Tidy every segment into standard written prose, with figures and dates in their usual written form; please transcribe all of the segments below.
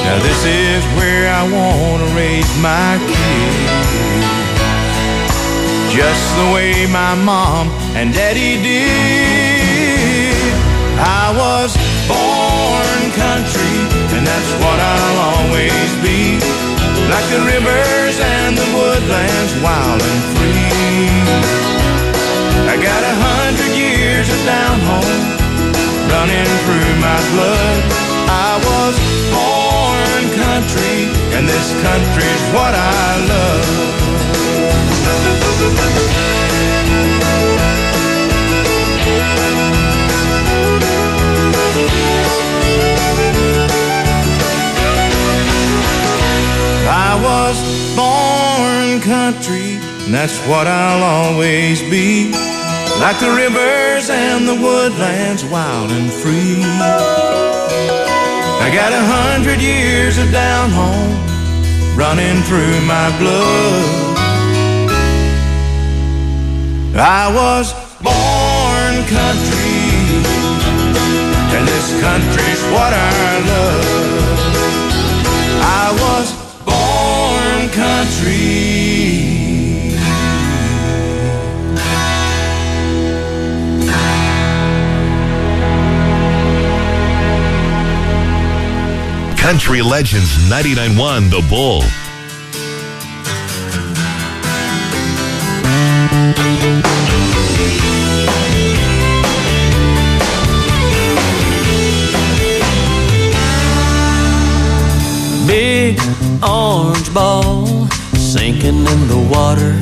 Now this is where I want to raise my kids, just the way my mom and daddy did. I was born country, and that's what I'll always be, like the rivers and the woodlands, wild and free. I got 100 years of down home running through my blood. I was born country, and this country's what I love. I was born country, and that's what I'll always be, like the rivers and the woodlands, wild and free. I got 100 years of down home running through my blood. I was born country, and this country's what I love. I was born country. Country Legends 99.1 The Bull. Big orange ball sinking in the water,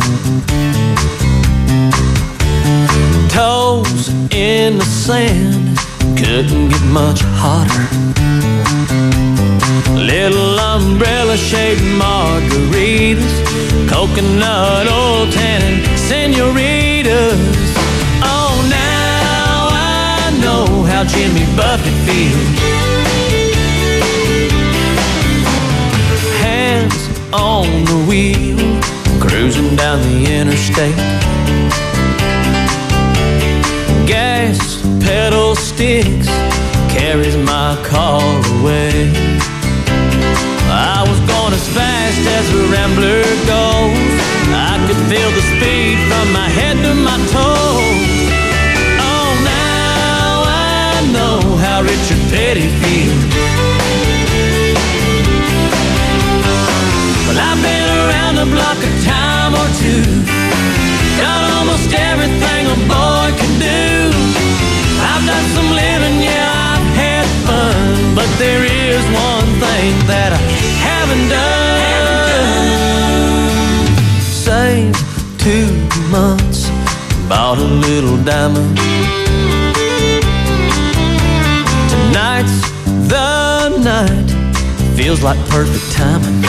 toes in the sand, couldn't get much hotter. Little umbrella-shaped margaritas, coconut oil tannin senoritas. Oh, now I know how Jimmy Buffett feels. Hands on the wheel, cruising down the interstate. Gas pedal sticks, carries my car away. I was going as fast as a rambler goes. I could feel the speed from my head to my toes. Oh, now I know how Richard Petty feels. Well, I've been around the block a time or two, done almost everything a boy can do. I've done some living, yeah, I've had fun, but there is one thing that I haven't done. Saved 2 months, bought a little diamond. Tonight's the night, feels like perfect timing.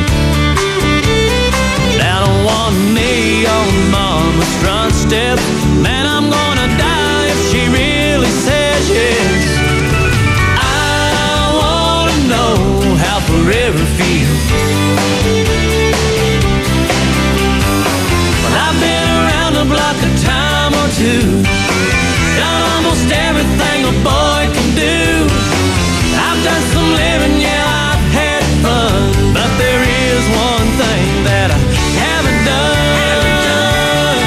Down on one knee on mama's front step, man, I'm gonna die if she really says yes. I wanna know how forever feels. Well, I've been around the block a time or two, done almost everything a boy can do. I've done some living, yeah, I've had fun, but there is one thing that I haven't done.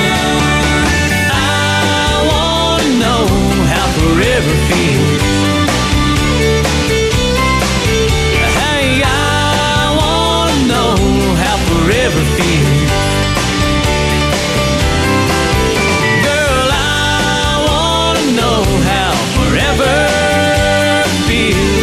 I wanna know how forever feels. Hey, I wanna know how forever feels. Girl, I wanna know how forever feels.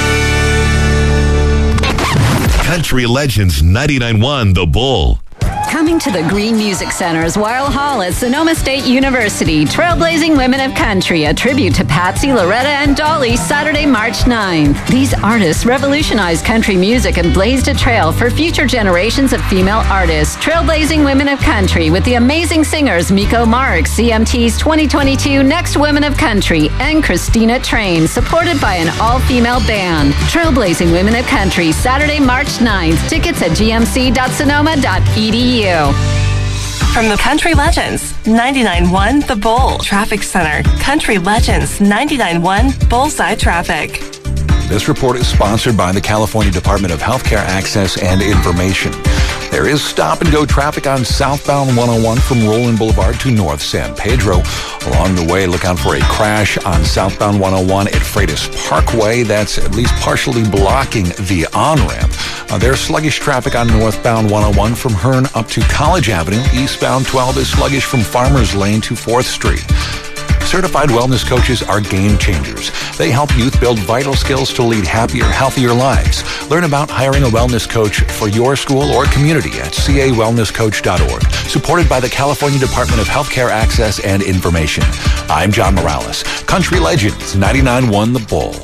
Country Legends 99.1 The Bull. Coming to the Green Music Center's Weill Hall at Sonoma State University, Trailblazing Women of Country, a tribute to Patsy, Loretta, and Dolly, Saturday, March 9th. These artists revolutionized country music and blazed a trail for future generations of female artists. Trailblazing Women of Country with the amazing singers Miko Marks, CMT's 2022 Next Women of Country, and Christina Train, supported by an all-female band. Trailblazing Women of Country, Saturday, March 9th. Tickets at gmc.sonoma.edu. From the Country Legends, 99.1 The Bull Traffic Center. Country Legends, 99.1 Bullseye Traffic. This report is sponsored by the California Department of Healthcare Access and Information. There is stop-and-go traffic on southbound 101 from Roland Boulevard to North San Pedro. Along the way, look out for a crash on southbound 101 at Freitas Parkway. That's at least partially blocking the on-ramp. There's sluggish traffic on northbound 101 from Hearn up to College Avenue. Eastbound 12 is sluggish from Farmers Lane to 4th Street. Certified wellness coaches are game changers. They help youth build vital skills to lead happier, healthier lives. Learn about hiring a wellness coach for your school or community at cawellnesscoach.org. Supported by the California Department of Healthcare Access and Information. I'm John Morales. Country Legends, 99.1 The Bull.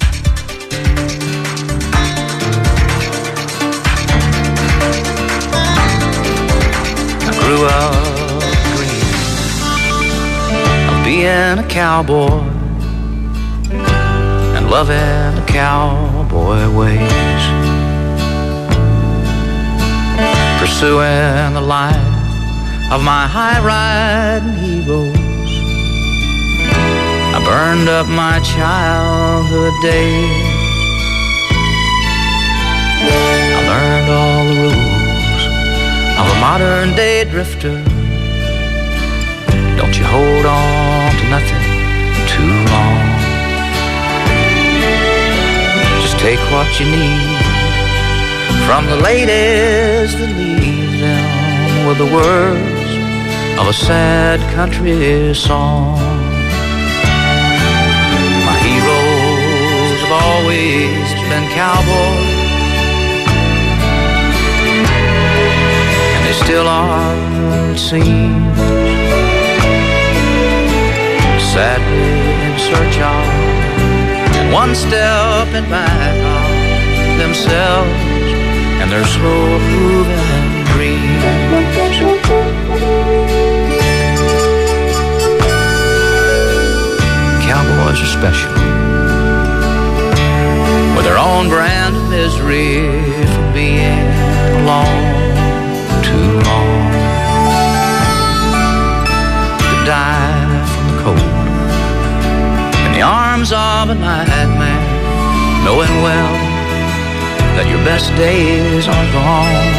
I grew up being a cowboy and loving the cowboy ways, pursuing the life of my high-riding heroes. I burned up my childhood days. I learned all the rules of a modern-day drifter. Don't you hold on to nothing too long. Just take what you need from the ladies that leave them with the words of a sad country song. My heroes have always been cowboys, and they still are, it seems. Sadly in search of, and one step in back of themselves and their slow-moving dreams. Cowboys are special, with their own brand of misery from being alone too long. To die from the cold in the arms of a nightmare, knowing well that your best days are gone.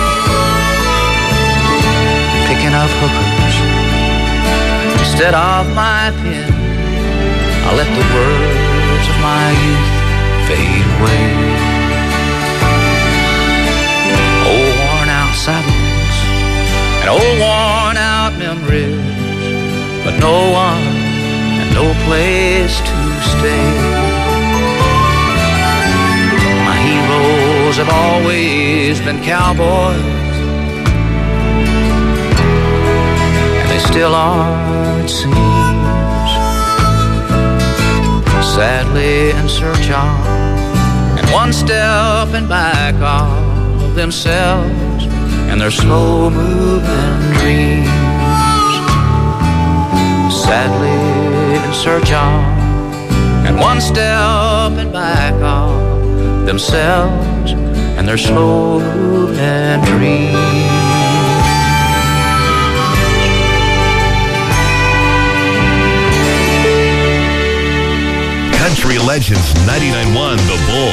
Picking up hookers instead of my pen, I let the words of my youth fade away. Old worn out saddles and old worn out memories, but no one and no place to stay. My heroes have always been cowboys, and they still are, it seems. Sadly in search of, and one step in back of themselves and their slow-moving dreams. Sadly in search of, and one step in back of themselves and their slow-moving dreams. Country Legends 99.1 The Bull.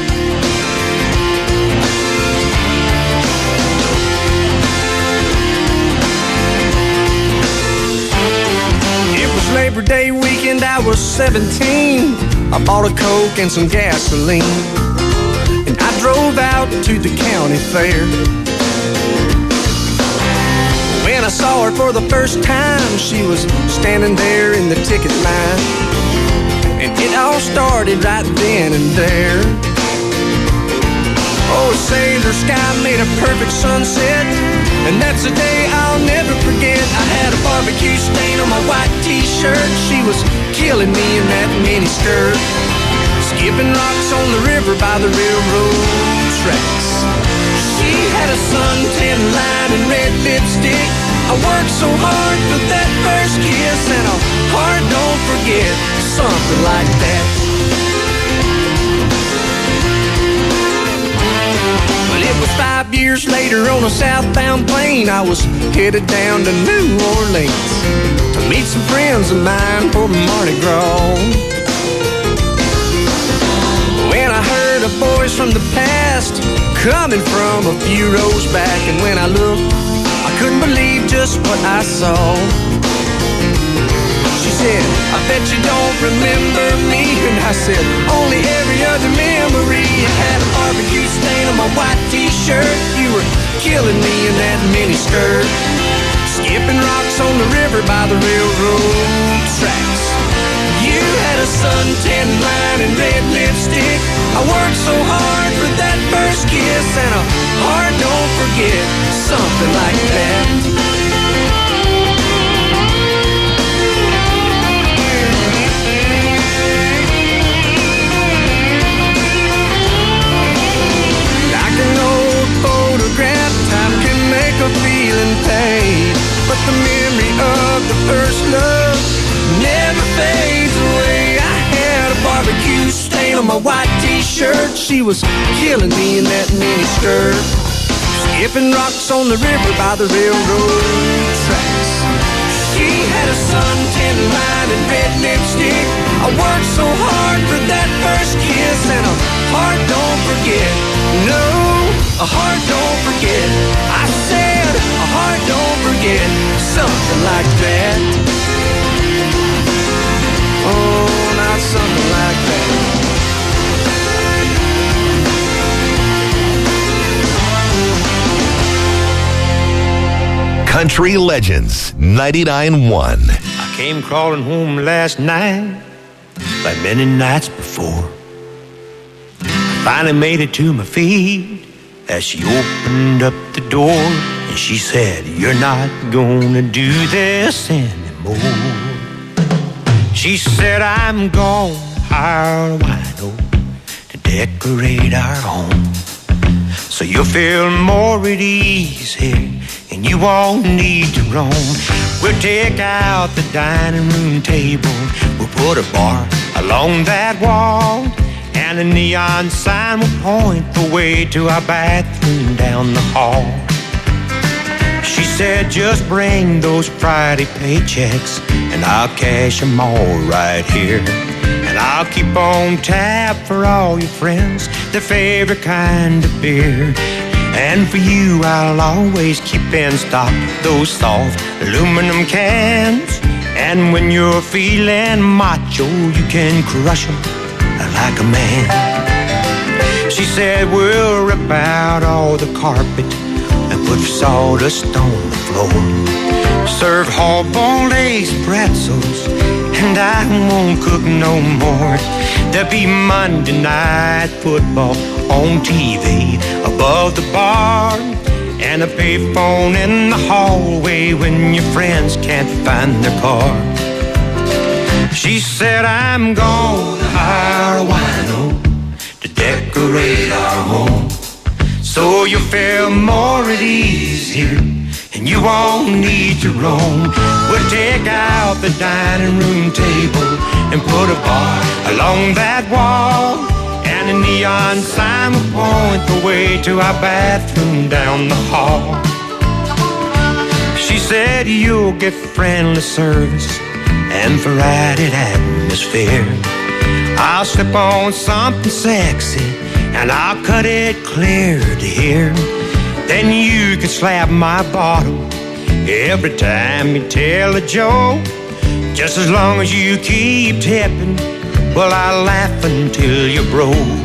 Labor Day weekend, I was 17. I bought a Coke and some gasoline, and I drove out to the county fair. When I saw her for the first time, she was standing there in the ticket line, and it all started right then and there. Oh, a sailor sky made a perfect sunset. and that's a day I'll never forget. I had a barbecue stain on my white t-shirt. She was killing me in that mini skirt, skipping rocks on the river by the railroad tracks. She had a suntan line and red lipstick. I worked so hard for that first kiss, and a heart don't forget, something like that. But it was 5 years later on a southbound plane. I was headed down to New Orleans to meet some friends of mine for Mardi Gras. When I heard a voice from the past coming from a few rows back, and when I looked, I couldn't believe just what I saw. She said, I bet you don't remember me. And I said, only every other memory. I had a barbecue stain on my white t-shirt. You were killing me in that mini skirt, skipping rocks on the river by the railroad tracks. You had a suntan line and red lipstick. I worked so hard for that first kiss, and a heart don't forget, something like that. Like an old photograph, time can make a feeling fade, but the memory of the first love never fades away. I had a barbecue stain on my white t-shirt. She was killing me in that mini skirt, skipping rocks on the river by the railroad tracks. She had a suntan line and red lipstick. I worked so hard for that first kiss, and a heart don't forget. No, a heart don't forget. I said a heart don't forget, something like that. Oh, not something like that. Country Legends 99.1. I came crawling home last night, like many nights before. I finally made it to my feet as she opened up the door, and she said, you're not gonna do this anymore. She said, I'm gonna hire a wino to decorate our home, so you'll feel more at ease here, and you won't need to roam. We'll take out the dining room table, we'll put a bar along that wall, and a neon sign will point the way to our bathroom down the hall. She said, just bring those Friday paychecks, and I'll cash them all right here. And I'll keep on tap for all your friends, their favorite kind of beer. And for you, I'll always keep in stock those soft aluminum cans. And when you're feeling macho, you can crush them like a man. She said, we'll rip out all the carpet and put sawdust on the floor. Serve hard-boiled eggs, pretzels, and I won't cook no more. There'll be Monday night football on TV above the bar, and a payphone in the hallway when your friends can't find their car. She said, I'm gonna hire a wino to decorate our home, so you'll feel more at ease here, and you won't need to roam. We'll take out the dining room table and put a bar along that wall, and a neon sign will point the way to our bathroom down the hall. She said, you'll get friendly service and Friday atmosphere. I'll slip on something sexy and I'll cut it clear to here. Then you can slap my bottom every time you tell a joke, just as long as you keep tipping. Well, I'll laugh until you're broke.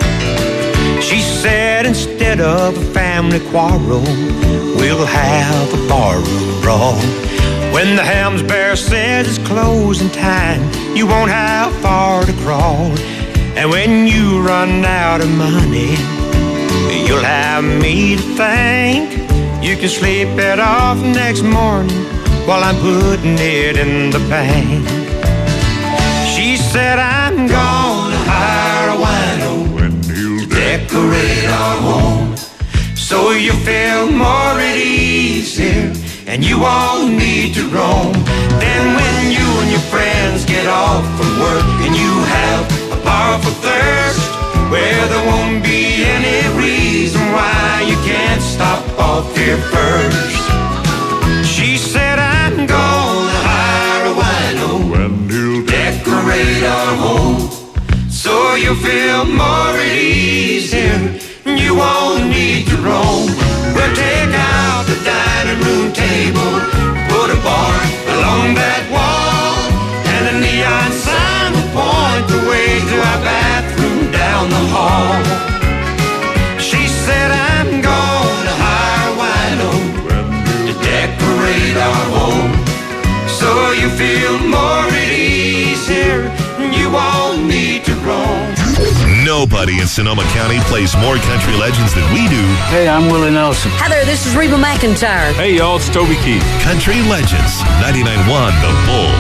She said, instead of a family quarrel, we'll have a barroom brawl. When the Helms Bear says it's closing time, you won't have far to crawl. And when you run out of money, you'll have me to thank. You can sleep it off next morning while I'm putting it in the bank. She said I'm gonna hire a wino and he'll decorate our home, so you feel more at ease here and you won't need to roam. Then when you and your friends get off from work and you have a powerful thirst, well, there won't be any reason why you can't stop off here first. She said I'm gonna hire a wino and he'll decorate our home, so you'll feel more at ease here and you won't need to roam. We'll take out the dining room table, put a bar along that wall, and a neon sign will point the way to our bathroom down the hall. She said I'm gonna hire a wino to decorate our home, so you feel more at ease here and you won't need to roam. Nobody in Sonoma County plays more country legends than we do. Hey, I'm Willie Nelson. Hi there, this is Reba McEntire. Hey, y'all, it's Toby Keith. Country Legends, 99.1 The Bull.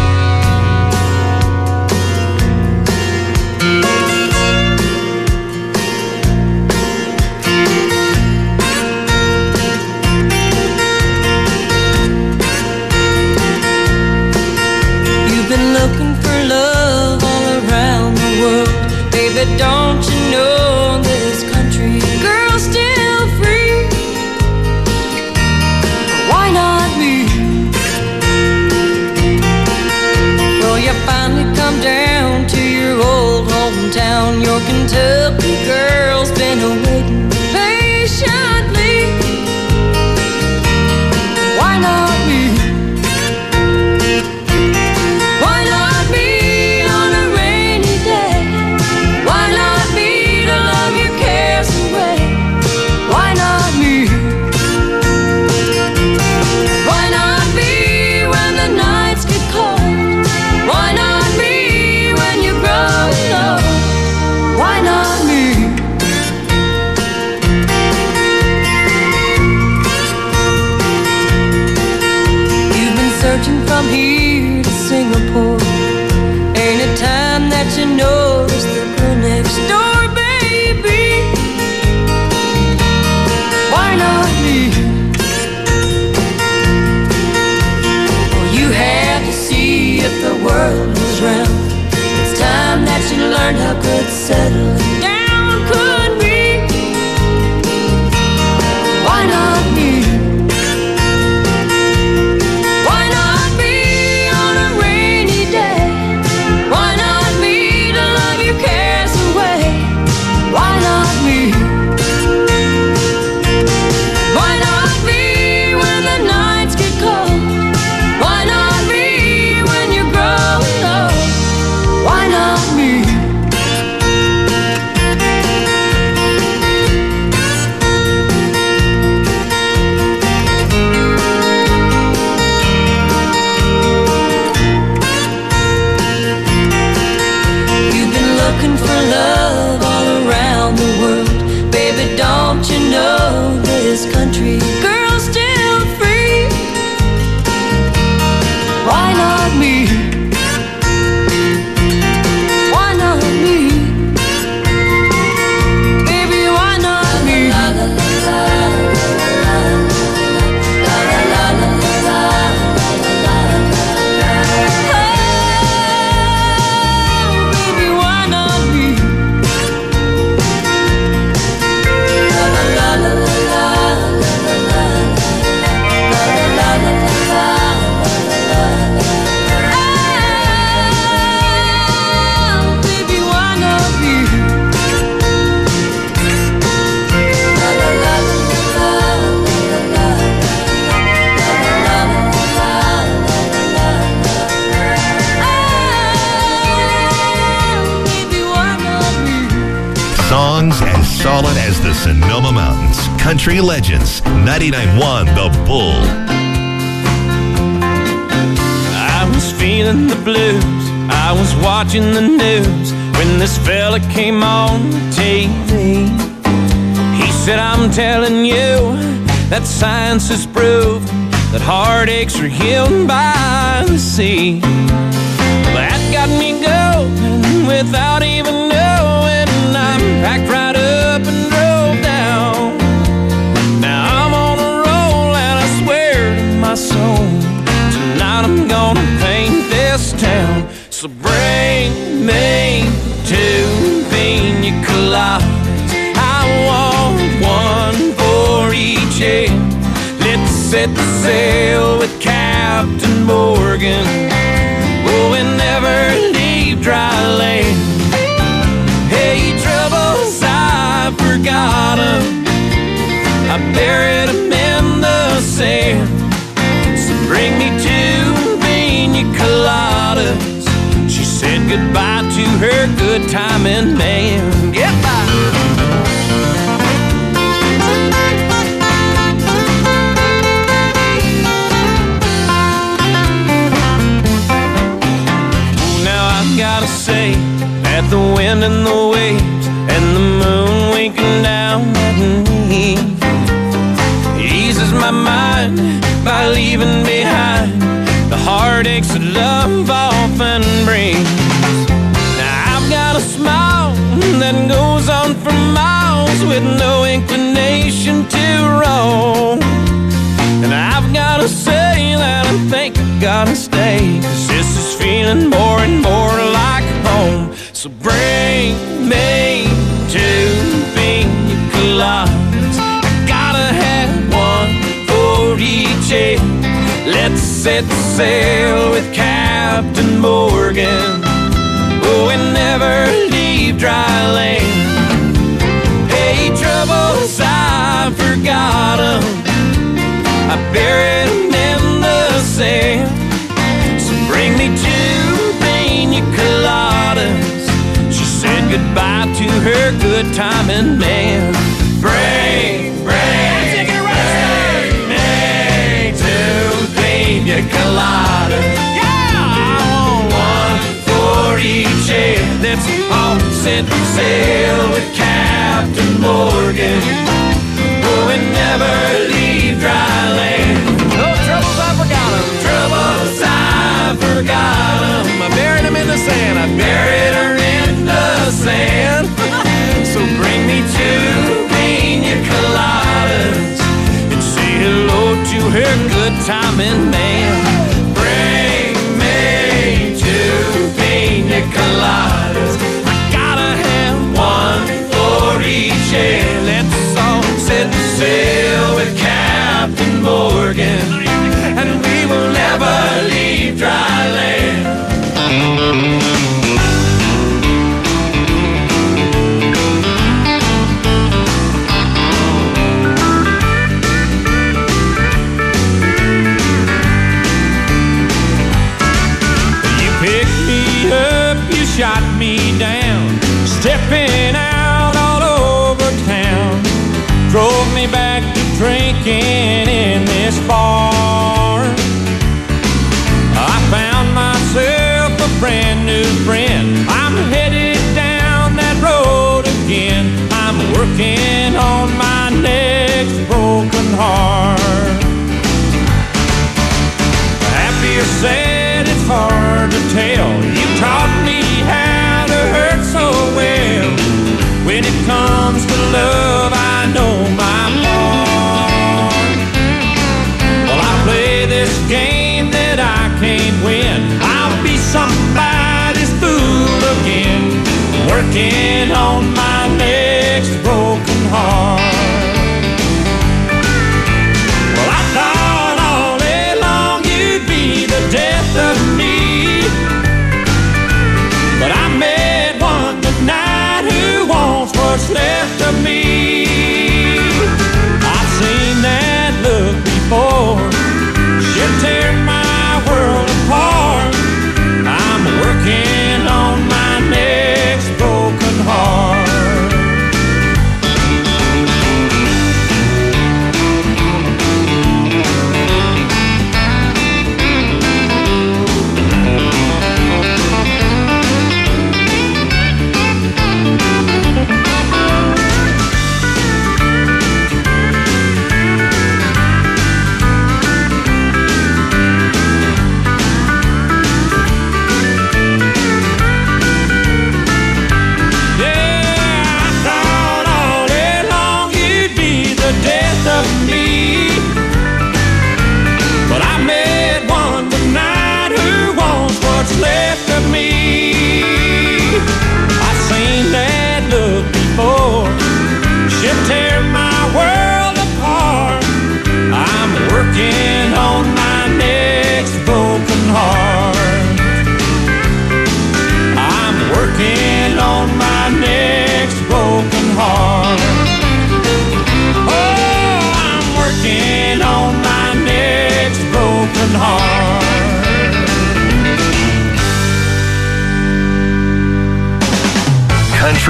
You've been looking for love all around the world. Baby, don't you know this country girl's still free? Why not me? Well, you finally come down to your old hometown. Your Kentucky girl's been waiting patiently. Why not me? Why not me on a rainy day? Why not me to love your cares away? Why not me? Why not me when the nights get cold? Why not me when you grow old? Why not me? You've been searching from here to Singapore. Ain't a time that you notice the girl next door, baby. Why not me? Well, you had to see if the world was round. It's time that you learned how good settling down could be. Why not me? Why not me on a rainy day? Why not me to love your cares away? Why not me? Why not me when the nights get cold? Why not me when you grow old? Why not me? You've been looking for love all around the world. Baby, don't you know this country girl's still free? Why not me? Why not me? Baby, why not me? Oh, baby, why not me? Oh, baby, why not me? Oh, baby, why not me? Songs as solid as the Sonoma Mountains. Country Legends, 99.1 The Bull. I was feeling the blues, I was watching the news when this fella came on TV. He said, I'm telling you, that science has proved that heartaches are healed by the sea. That got me going without even knowing. I packed right up and drove down. Now I'm on a roll and I swear to my soul, tonight I'm gonna paint this town. So bring me two pina coladas, I want one for each head. Let's set sail with Captain Morgan, oh, and never leave dry land. Hey, troubles, I forgot 'em, I buried 'em in the sand. So bring me two pina coladas. She said goodbye to her good timing man. Goodbye. Gotta say that the wind and the waves and the moon winking down at me eases my mind by leaving behind the heartaches that love often brings. Now I've got a smile that goes on for miles with no inclination to roam. And I've gotta say that I think I gotta stay, 'cause this is feeling more and more like home. So bring me two pina coladas, I gotta have one for each head. Let's set sail with Captain Morgan, oh, and never leave dry land. Hey, troubles, I forgot 'em, I buried 'em in the sand. So bring me two pina coladas. She said goodbye to her good timing man. Bring me two pina coladas. Yeah, I want one for each head. Let's all set sail with Captain Morgan, oh, and never leave dry land. No troubles, I forgot 'em. Troubles, I forgot 'em. I buried 'em in the sand. I buried her in the sand. So bring me two pina coladas and say hello to her good timing man. Bring me two pina coladas, I gotta have one for each head. Let's all set sail with Captain Morgan, and we will never leave dry land. You picked me up, you shot me down, stepping out all over town. Drove me back to drinking in this bar. I found myself a brand new friend. I'm headed down that road again. I'm working on my next broken heart. Happy or sad, it's hard to tell. You taught me how to hurt so well. When it comes to love, I know my part. Well, I play this game that I can't win. I'll be somebody's fool again, working on my next broken heart. Well, I thought all day long you'd be the death of me, but I met one tonight who wants what's left of me.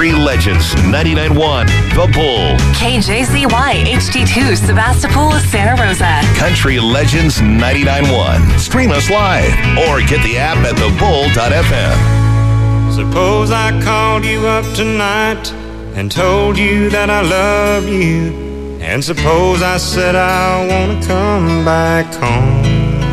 Country Legends 99.1 The Bull. KJZY HD2 Sebastopol, Santa Rosa. Country Legends 99.1. Stream us live or get the app at thebull.fm. Suppose I called you up tonight and told you that I love you. And suppose I said I want to come back home.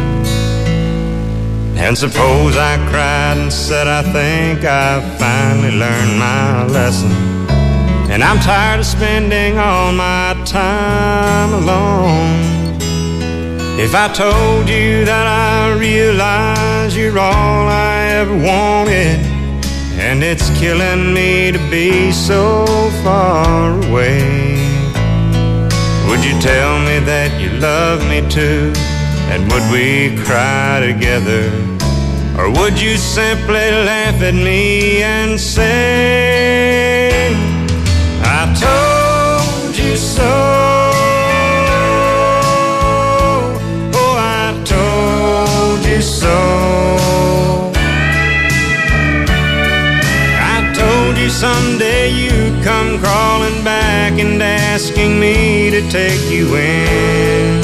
And suppose I cried and said I think I finally learned my lesson. And I'm tired of spending all my time alone. If I told you that I realize you're all I ever wanted, and it's killing me to be so far away, would you tell me that you love me too? And would we cry together? Or would you simply laugh at me and say, I told you so? Oh, I told you so. I told you someday you'd come crawling back and asking me to take you in.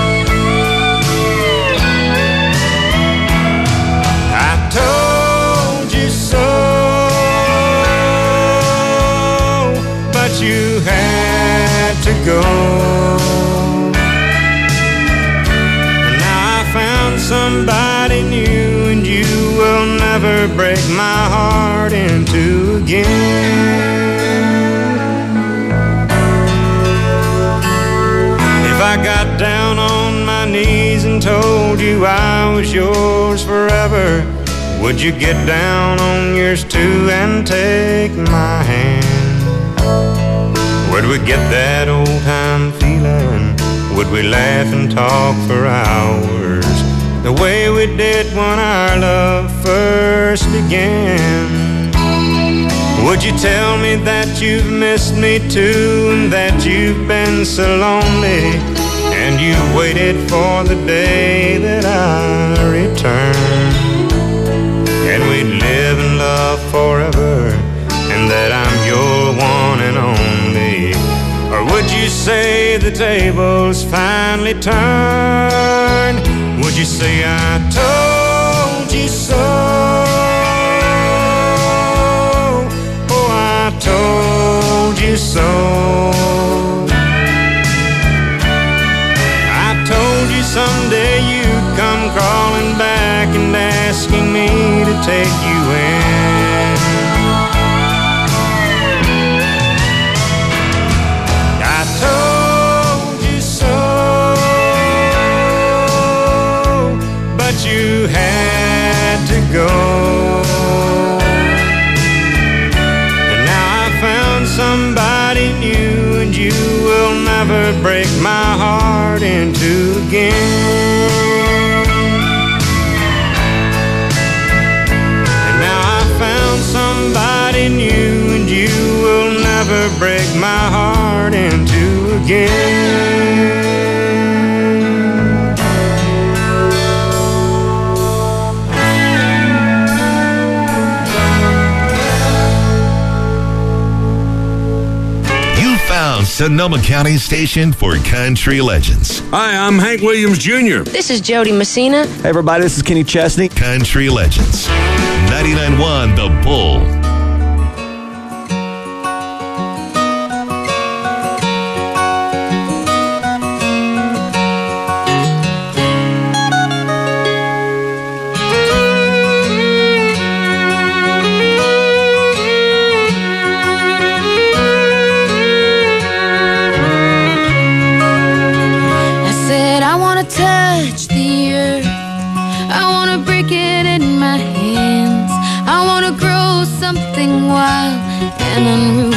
You had to go. And now I found somebody new, and you will never break my heart in two again. If I got down on my knees and told you I was yours forever, would you get down on yours too and take my hand? Would we get that old-time feeling? Would we laugh and talk for hours, the way we did when our love first began? Would you tell me that you've missed me too, and that you've been so lonely, and you waited for the day that I return, and we'd live and love forever, and that I'm your one and only? Or would you say the tables finally turned? Would you say I told you so? Oh, I told you so. I told you someday you'd come crawling back and asking me to take you in. You had to go. And now I found somebody new, and you will never break my heart in two again. And now I found somebody new, and you will never break my heart in two again. Sonoma County station for Country Legends. Hi, I'm Hank Williams Jr. This is Jody Messina. Hey, everybody, this is Kenny Chesney. Country Legends. 99.1 The Bull. and unruly.